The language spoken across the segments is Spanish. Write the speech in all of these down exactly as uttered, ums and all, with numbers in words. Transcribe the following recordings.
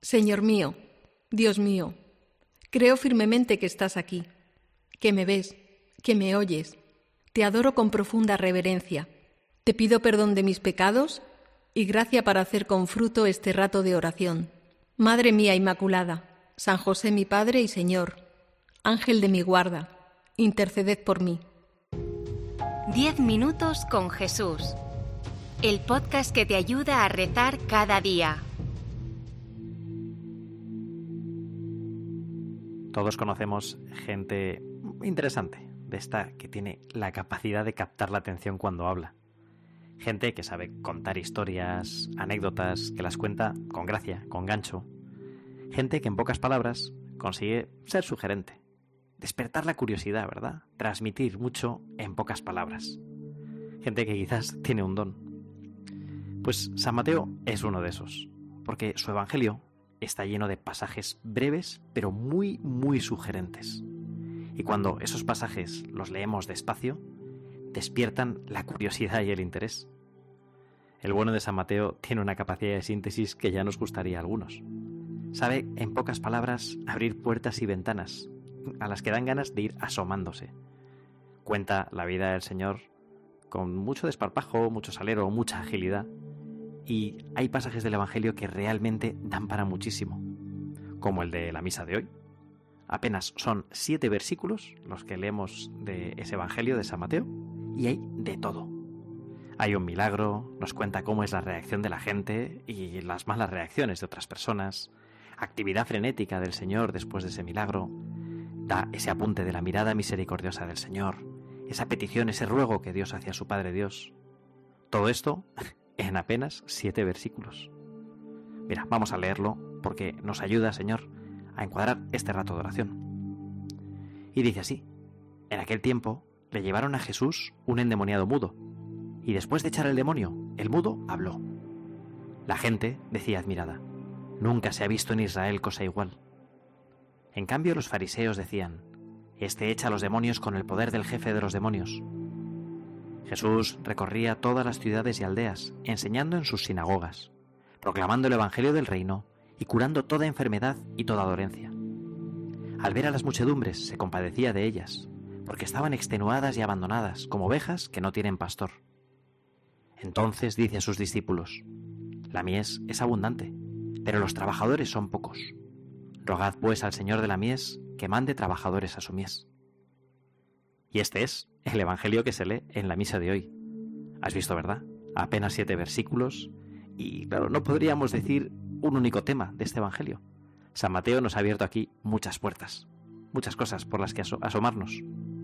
Señor mío, Dios mío, creo firmemente que estás aquí, que me ves, que me oyes. Te adoro con profunda reverencia. Te pido perdón de mis pecados y gracia para hacer con fruto este rato de oración. Madre mía Inmaculada, San José mi Padre y Señor, Ángel de mi guarda, interceded por mí. Diez minutos con Jesús. El podcast que te ayuda a rezar cada día. Todos conocemos gente interesante, de esta que tiene la capacidad de captar la atención cuando habla. Gente que sabe contar historias, anécdotas, que las cuenta con gracia, con gancho. Gente que en pocas palabras consigue ser sugerente. Despertar la curiosidad, ¿verdad? Transmitir mucho en pocas palabras. Gente que quizás tiene un don. Pues San Mateo es uno de esos, porque su evangelio está lleno de pasajes breves, pero muy, muy sugerentes. Y cuando esos pasajes los leemos despacio, despiertan la curiosidad y el interés. El bueno de San Mateo tiene una capacidad de síntesis que ya nos gustaría a algunos. Sabe, en pocas palabras, abrir puertas y ventanas a las que dan ganas de ir asomándose. Cuenta la vida del Señor con mucho desparpajo, mucho salero, mucha agilidad. Y hay pasajes del Evangelio que realmente dan para muchísimo, como el de la misa de hoy. Apenas son siete versículos los que leemos de ese Evangelio de San Mateo, y hay de todo. Hay un milagro, nos cuenta cómo es la reacción de la gente y las malas reacciones de otras personas, actividad frenética del Señor después de ese milagro, da ese apunte de la mirada misericordiosa del Señor, esa petición, ese ruego que Dios hacia su Padre Dios. Todo esto en apenas siete versículos. Mira, vamos a leerlo porque nos ayuda, Señor, a encuadrar este rato de oración. Y dice así: en aquel tiempo le llevaron a Jesús un endemoniado mudo, y después de echar el demonio, el mudo habló. La gente decía admirada: nunca se ha visto en Israel cosa igual. En cambio los fariseos decían: este echa a los demonios con el poder del jefe de los demonios. Jesús recorría todas las ciudades y aldeas, enseñando en sus sinagogas, proclamando el evangelio del reino y curando toda enfermedad y toda dolencia. Al ver a las muchedumbres se compadecía de ellas, porque estaban extenuadas y abandonadas, como ovejas que no tienen pastor. Entonces dice a sus discípulos: la mies es abundante, pero los trabajadores son pocos. Rogad pues al Señor de la mies que mande trabajadores a su mies. Y este es el evangelio que se lee en la misa de hoy. Has visto, ¿verdad? Apenas siete versículos y, claro, no podríamos decir un único tema de este evangelio. San Mateo nos ha abierto aquí muchas puertas, muchas cosas por las que aso- asomarnos.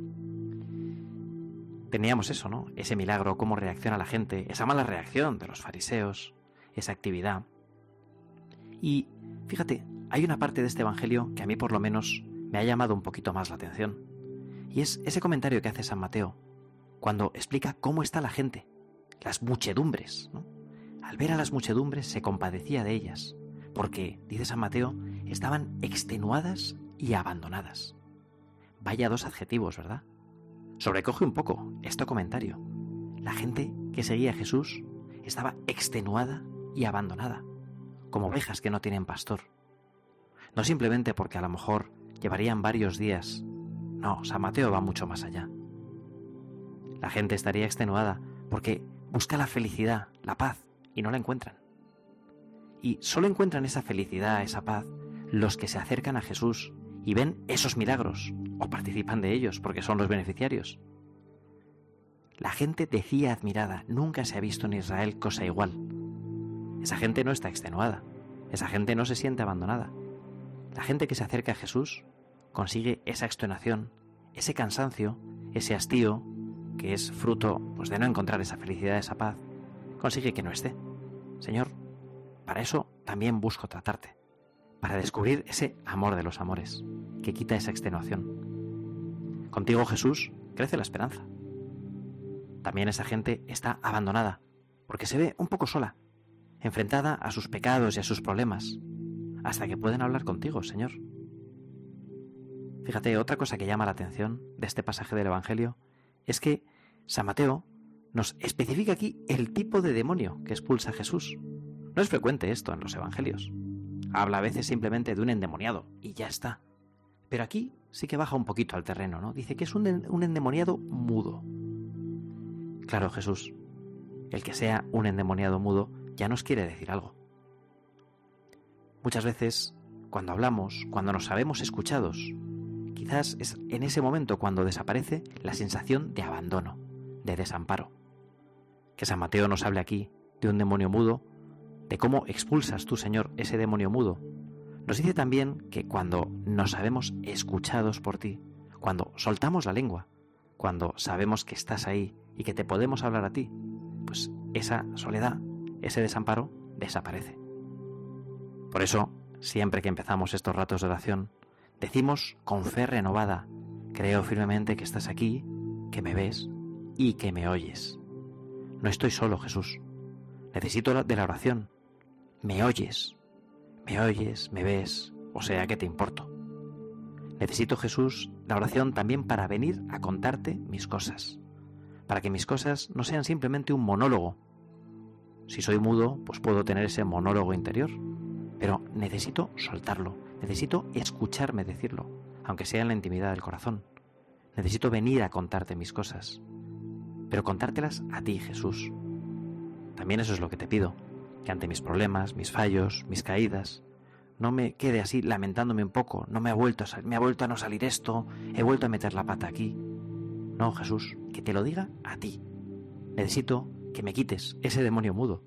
Teníamos eso, ¿no? Ese milagro, cómo reacciona la gente, esa mala reacción de los fariseos, esa actividad. Y fíjate, hay una parte de este evangelio que a mí por lo menos me ha llamado un poquito más la atención. Y es ese comentario que hace San Mateo cuando explica cómo está la gente, las muchedumbres, ¿no? Al ver a las muchedumbres se compadecía de ellas, porque, dice San Mateo, estaban extenuadas y abandonadas. Vaya dos adjetivos, ¿verdad? Sobrecoge un poco este comentario. La gente que seguía a Jesús estaba extenuada y abandonada, como ovejas que no tienen pastor. No simplemente porque a lo mejor llevarían varios días. No, San Mateo va mucho más allá. La gente estaría extenuada porque busca la felicidad, la paz, y no la encuentran. Y solo encuentran esa felicidad, esa paz, los que se acercan a Jesús y ven esos milagros, o participan de ellos porque son los beneficiarios. La gente decía admirada: nunca se ha visto en Israel cosa igual. Esa gente no está extenuada, esa gente no se siente abandonada. La gente que se acerca a Jesús consigue esa extenuación, ese cansancio, ese hastío, que es fruto pues, de no encontrar esa felicidad, esa paz, consigue que no esté. Señor, para eso también busco tratarte, para descubrir ese amor de los amores, que quita esa extenuación. Contigo, Jesús, crece la esperanza. También esa gente está abandonada, porque se ve un poco sola, enfrentada a sus pecados y a sus problemas, hasta que pueden hablar contigo, Señor. Fíjate, otra cosa que llama la atención de este pasaje del Evangelio es que San Mateo nos especifica aquí el tipo de demonio que expulsa a Jesús. No es frecuente esto en los Evangelios. habla a veces simplemente de un endemoniado y ya está. Pero aquí sí que baja un poquito al terreno, ¿no? Dice que es un, un endemoniado mudo. Claro, Jesús, el que sea un endemoniado mudo ya nos quiere decir algo. Muchas veces, cuando hablamos, cuando nos sabemos escuchados, quizás es en ese momento cuando desaparece la sensación de abandono, de desamparo. Que San Mateo nos hable aquí de un demonio mudo, de cómo expulsas tú, Señor, ese demonio mudo. Nos dice también que cuando nos sabemos escuchados por ti, cuando soltamos la lengua, cuando sabemos que estás ahí y que te podemos hablar a ti, pues esa soledad, ese desamparo, desaparece. Por eso, siempre que empezamos estos ratos de oración, decimos con fe renovada: creo firmemente que estás aquí, que me ves y que me oyes. No estoy solo, Jesús. Necesito de la oración. Me oyes, me oyes, me ves, o sea que te importo. Necesito, Jesús, la oración también para venir a contarte mis cosas, para que mis cosas no sean simplemente un monólogo. Si soy mudo, pues puedo tener ese monólogo interior, pero necesito soltarlo, necesito escucharme decirlo, aunque sea en la intimidad del corazón. Necesito venir a contarte mis cosas, pero contártelas a ti, Jesús. También eso es lo que te pido, que ante mis problemas, mis fallos, mis caídas, no me quede así lamentándome un poco. No me ha vuelto a sal- me ha vuelto a no salir esto, he vuelto a meter la pata aquí. No, Jesús, que te lo diga a ti. Necesito que me quites ese demonio mudo.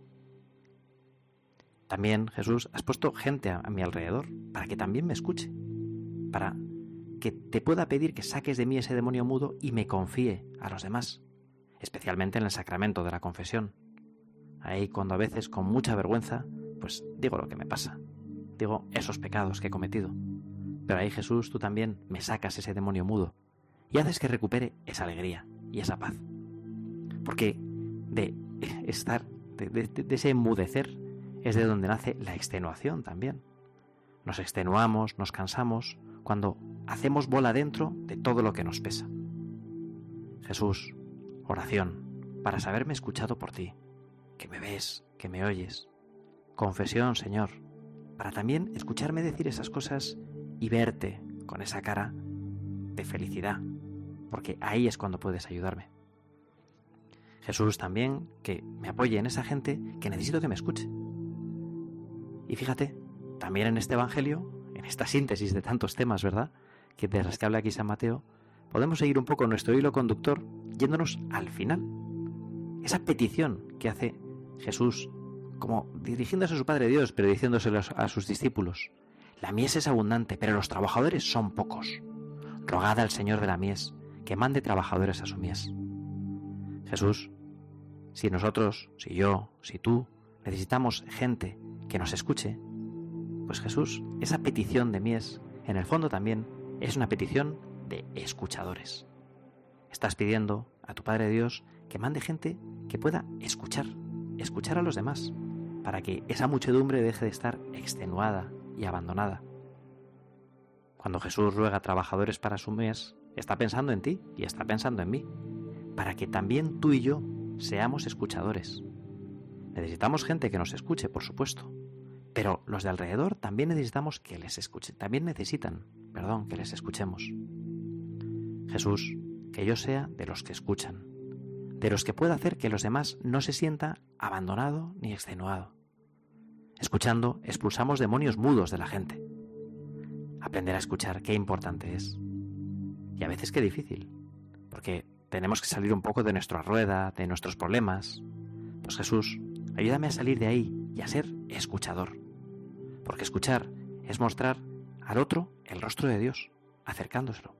También, Jesús, has puesto gente a, a mi alrededor para que también me escuche, para que te pueda pedir que saques de mí ese demonio mudo y me confíe a los demás, especialmente en el sacramento de la confesión. Ahí cuando a veces con mucha vergüenza, pues digo lo que me pasa, digo esos pecados que he cometido. Pero ahí, Jesús, tú también me sacas ese demonio mudo y haces que recupere esa alegría y esa paz. Porque de estar, de, de, de ese enmudecer, es de donde nace la extenuación también. Nos extenuamos, nos cansamos, cuando hacemos bola dentro de todo lo que nos pesa. Jesús, oración, para saberme escuchado por ti, que me ves, que me oyes. Confesión, Señor, para también escucharme decir esas cosas y verte con esa cara de felicidad, porque ahí es cuando puedes ayudarme. Jesús, también que me apoye en esa gente que necesito que me escuche. Y fíjate, también en este Evangelio, en esta síntesis de tantos temas, ¿verdad?, que de las que habla aquí San Mateo, podemos seguir un poco nuestro hilo conductor yéndonos al final. Esa petición que hace Jesús, como dirigiéndose a su Padre Dios, pero diciéndoselo a sus discípulos: la mies es abundante, pero los trabajadores son pocos. Rogad al Señor de la mies que mande trabajadores a su mies. Jesús, si nosotros, si yo, si tú, necesitamos gente que nos escuche, pues Jesús, esa petición de mies, en el fondo también es una petición de escuchadores. Estás pidiendo a tu Padre Dios que mande gente que pueda escuchar, escuchar a los demás, para que esa muchedumbre deje de estar extenuada y abandonada. Cuando Jesús ruega trabajadores para su mies, está pensando en ti y está pensando en mí, para que también tú y yo seamos escuchadores. Necesitamos gente que nos escuche, por supuesto, pero los de alrededor también necesitamos que les escuchen, también necesitan, perdón, que les escuchemos. Jesús, que yo sea de los que escuchan, de los que pueda hacer que los demás no se sienta abandonado ni extenuado. Escuchando, expulsamos demonios mudos de la gente. Aprender a escuchar, qué importante es. Y a veces qué difícil, porque tenemos que salir un poco de nuestra rueda, de nuestros problemas. Pues Jesús, ayúdame a salir de ahí y a ser escuchador. Porque escuchar es mostrar al otro el rostro de Dios, acercándoselo.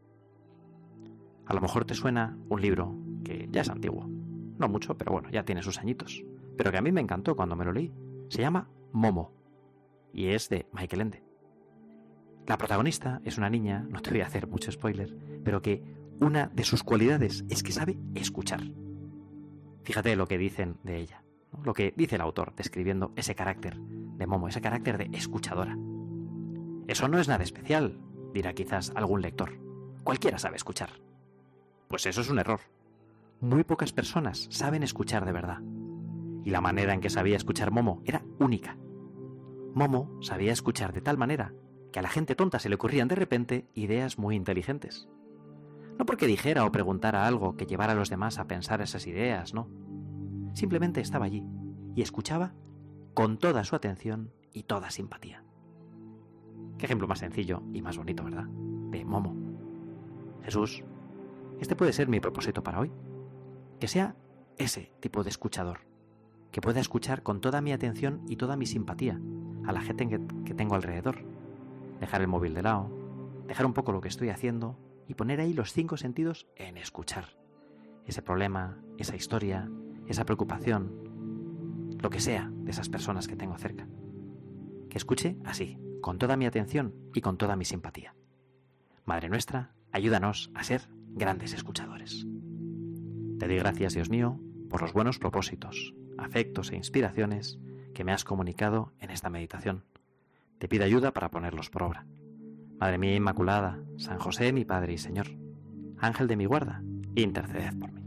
A lo mejor te suena un libro que ya es antiguo, no mucho, pero bueno, ya tiene sus añitos, pero que a mí me encantó cuando me lo leí. Se llama Momo y es de Michael Ende. La protagonista es una niña, no te voy a hacer mucho spoiler, pero que una de sus cualidades es que sabe escuchar. Fíjate lo que dicen de ella, ¿no? Lo que dice el autor describiendo ese carácter de Momo, ese carácter de escuchadora. Eso no es nada especial, dirá quizás algún lector. Cualquiera sabe escuchar. Pues eso es un error. Muy pocas personas saben escuchar de verdad. Y la manera en que sabía escuchar Momo era única. Momo sabía escuchar de tal manera que a la gente tonta se le ocurrían de repente ideas muy inteligentes. No porque dijera o preguntara algo que llevara a los demás a pensar esas ideas, no. Simplemente estaba allí y escuchaba con toda su atención y toda simpatía. Qué ejemplo más sencillo y más bonito, ¿verdad? De Momo. Jesús, este puede ser mi propósito para hoy. Que sea ese tipo de escuchador, que pueda escuchar con toda mi atención y toda mi simpatía a la gente que, que tengo alrededor. Dejar el móvil de lado, dejar un poco lo que estoy haciendo y poner ahí los cinco sentidos en escuchar. Ese problema, esa historia, esa preocupación, lo que sea de esas personas que tengo cerca. Que escuche así, con toda mi atención y con toda mi simpatía. Madre nuestra, ayúdanos a ser grandes escuchadores. Te doy gracias, Dios mío, por los buenos propósitos, afectos e inspiraciones que me has comunicado en esta meditación. Te pido ayuda para ponerlos por obra. Madre mía Inmaculada, San José, mi Padre y Señor, Ángel de mi guarda, interceded por mí.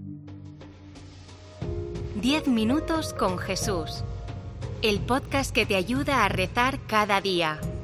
Diez minutos con Jesús. El podcast que te ayuda a rezar cada día.